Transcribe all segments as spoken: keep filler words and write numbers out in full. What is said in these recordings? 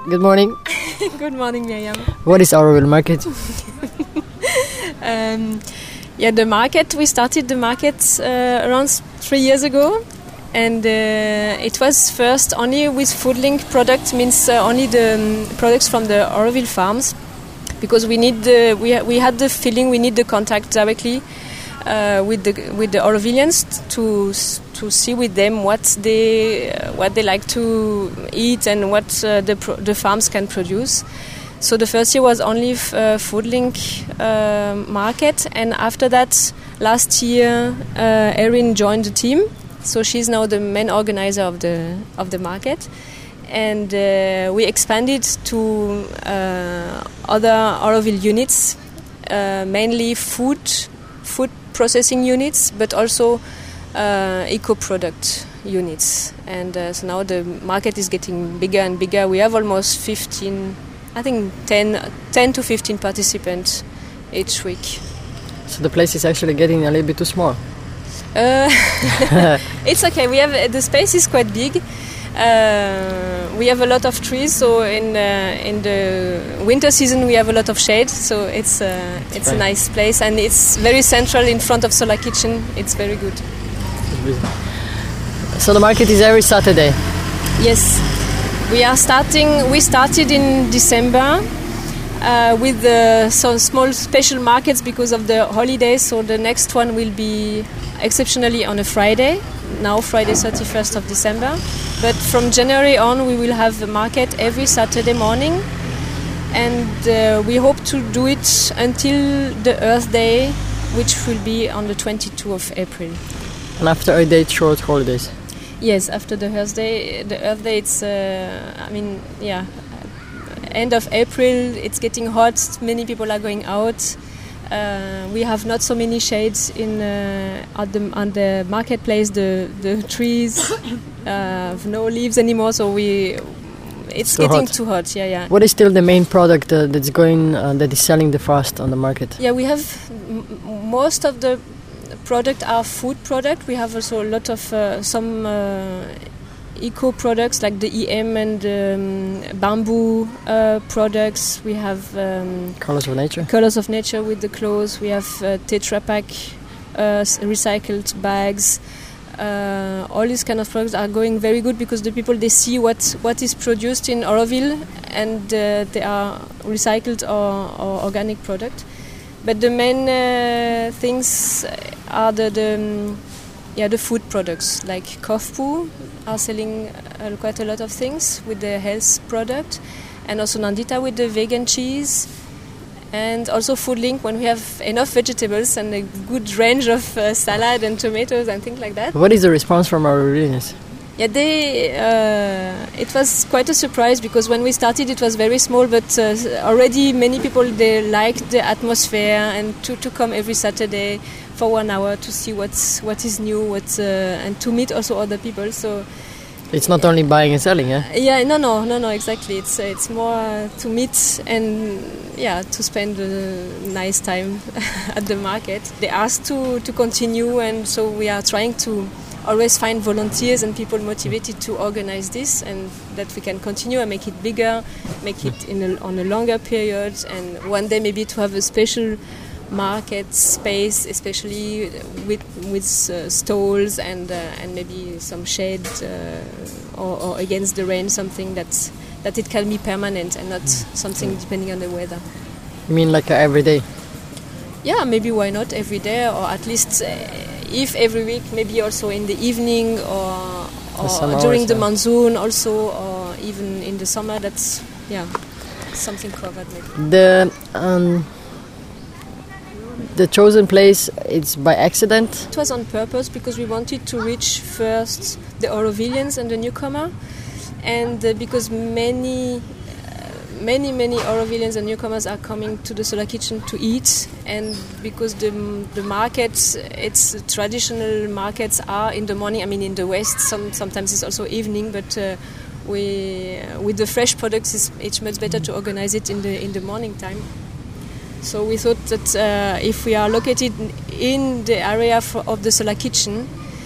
Good morning. Good morning, Miriam. What is Auroville Market? um, yeah, the market, we started the market uh, around three years ago. And uh, it was first only with Foodlink products, means uh, only the um, products from the Auroville farms. Because we need the, we, ha- we had the feeling we need the contact directly uh, with the with the Aurovillians to to see with them what they uh, what they like to eat and what uh, the pro- the farms can produce. So the first year was only f- uh, Foodlink uh, market, and after that, last year, uh, Erin joined the team. So she's now the main organizer of the of the market. And uh, we expanded to uh, other Auroville units, uh, mainly food food processing units, but also uh, eco-product units. And uh, so now the market is getting bigger and bigger. We have almost fifteen, I think ten, ten to fifteen participants each week. So the place is actually getting a little bit too small. Uh, it's okay. We have the space is quite big. Uh, we have a lot of trees, so in uh, in the winter season we have a lot of shade. So it's uh, it's right. a nice place, and it's very central in front of Solar Kitchen. It's very good. So the market is every Saturday. Yes, we are starting. We started in December uh, with the some small special markets because of the holidays. So the next one will be exceptionally on a Friday. Now Friday thirty-first of December, but from January on we will have a market every Saturday morning, and uh, we hope to do it until the Earth Day, which will be on the twenty-second of April. And after a day short holidays? Yes, after the Earth Day, the Earth Day it's uh, I mean yeah, end of April, it's getting hot, many people are going out. Uh, we have not so many shades in uh, at the, on the marketplace. The the trees uh, have no leaves anymore, so we it's so getting hot. too hot. Yeah, yeah. What is still the main product uh, that's going uh, that is selling the fast on the market? Yeah, we have m- most of the product are food product. We have also a lot of uh, some uh, eco products like the E M and um, bamboo uh, products. We have um, Colors of Nature. Colors of Nature with the clothes. We have uh, Tetra Pak uh, recycled bags. Uh, all these kind of products are going very good because the people they see what what is produced in Auroville and uh, they are recycled or, or organic product. But the main uh, things are the, the um, yeah the food products like Kofpu are selling uh, quite a lot of things with the health product, and also Nandita with the vegan cheese, and also Foodlink when we have enough vegetables and a good range of uh, salad and tomatoes and things like that. What is the response from our audience? Yeah, they. Uh, it was quite a surprise because when we started, it was very small, but uh, already many people they liked the atmosphere and to, to come every Saturday for one hour to see what's what is new, what uh, and to meet also other people. So it's not only buying and selling, eh? Yeah, no, no, no, no, exactly. It's uh, it's more uh, to meet and yeah to spend a nice time at the market. They asked to to continue, and so we are trying to always find volunteers and people motivated to organize this, and that we can continue and make it bigger, make it in a, on a longer period, and one day maybe to have a special market space, especially with with uh, stalls and uh, and maybe some shade uh, or, or against the rain, something that's that it can be permanent and not something depending on the weather. You mean like uh, every day? Yeah, maybe why not every day, or at least uh, if every week, maybe also in the evening or, or during the monsoon also, or even in the summer. That's yeah, something covered maybe. The um, the chosen place, it's by accident? It was on purpose because we wanted to reach first the Aurovillians and the newcomer, and uh, because many Many, many Aurovillians and newcomers are coming to the Solar Kitchen to eat, and because the the markets, it's traditional markets are in the morning. I mean, in the West, some sometimes it's also evening, but uh, we with the fresh products, it's, it's much better to organize it in the in the morning time. So we thought that uh, if we are located in the area for, of the Solar Kitchen,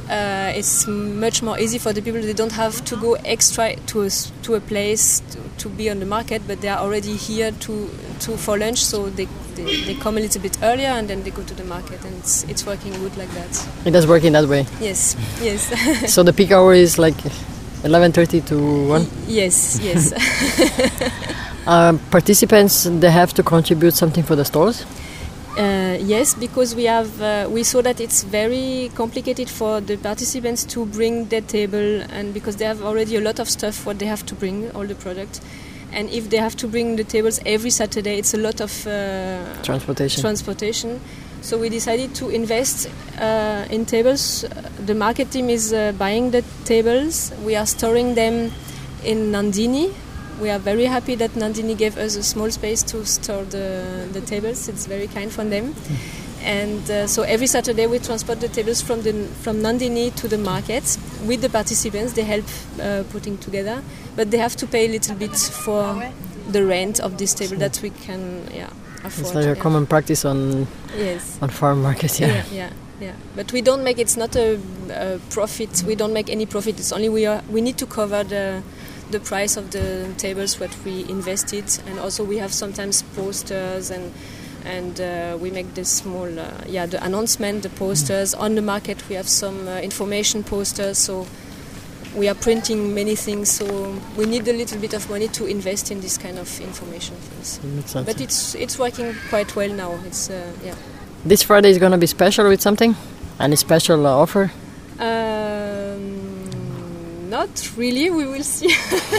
uh, it's much more easy for the people. They don't have to go extra to a, to a place to, to be on the market, but they are already here to, to for lunch, so they, they, they come a little bit earlier and then they go to the market, and it's, it's working good like that. It does work in that way? Yes, yes. So the peak hour is like eleven thirty to one? Yes, yes. um, participants, they have to contribute something for the stores? Uh, yes, because we have uh, we saw that it's very complicated for the participants to bring their table, and because they have already a lot of stuff what they have to bring, all the product, and if they have to bring the tables every Saturday, it's a lot of uh, transportation. transportation. So we decided to invest uh, in tables. The market team is uh, buying the tables. We are storing them in Nandini. We are very happy that Nandini gave us a small space to store the, the tables. It's very kind from them. Mm. And uh, so every Saturday we transport the tables from the from Nandini to the market with the participants. They help uh, putting together, but they have to pay a little bit for the rent of this table that we can yeah, afford. It's like a yeah. common practice on yes. on farm markets. Yeah. Yeah, yeah, yeah. But we don't make. It's not a, a profit. We don't make any profit. It's only we are. We need to cover the. the price of the tables what we invested, and also we have sometimes posters and and uh, we make this small uh, yeah the announcement, the posters mm. on the market. We have some uh, information posters, so we are printing many things, so we need a little bit of money to invest in this kind of information things. Makes sense. But it's it's working quite well now. It's uh, yeah. This Friday is going to be special with something? Any special uh, offer? Um, Not really, we will see.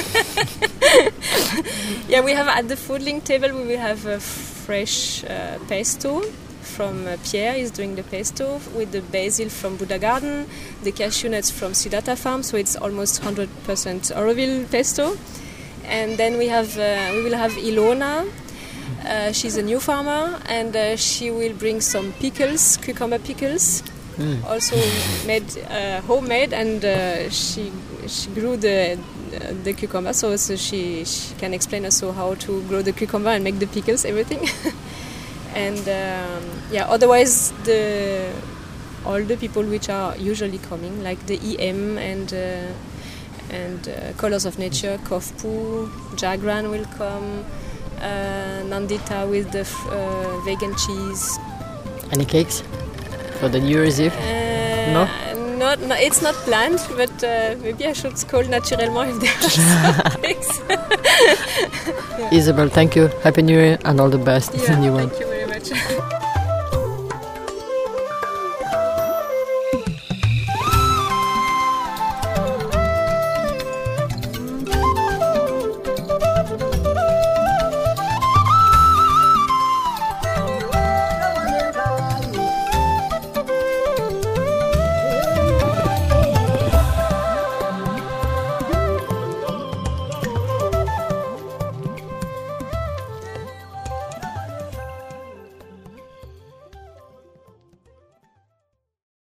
Yeah, we have at the food link table, we will have a fresh uh, pesto from uh, Pierre, is doing the pesto, with the basil from Buddha Garden, the cashew nuts from Siddhartha Farm, so it's almost one hundred percent Auroville pesto. And then we have uh, we will have Ilona. Uh, she's a new farmer, and uh, she will bring some pickles, cucumber pickles. Mm. Also made uh, homemade, and uh, she she grew the uh, the cucumber, so, so she she can explain also how to grow the cucumber and make the pickles, everything. And um, yeah, otherwise the all the people which are usually coming, like the E M and uh, and uh, Colors of Nature, Kofpu, Jagran will come, uh, Nandita with the f- uh, vegan cheese. Any cakes? For the New Year's Eve? Uh, no? Not, no, it's not planned, but uh, maybe I should call naturellement if there are some things. Yeah. Isabelle, thank you. Happy New Year and all the best Yeah, in the new one. Thank you very much.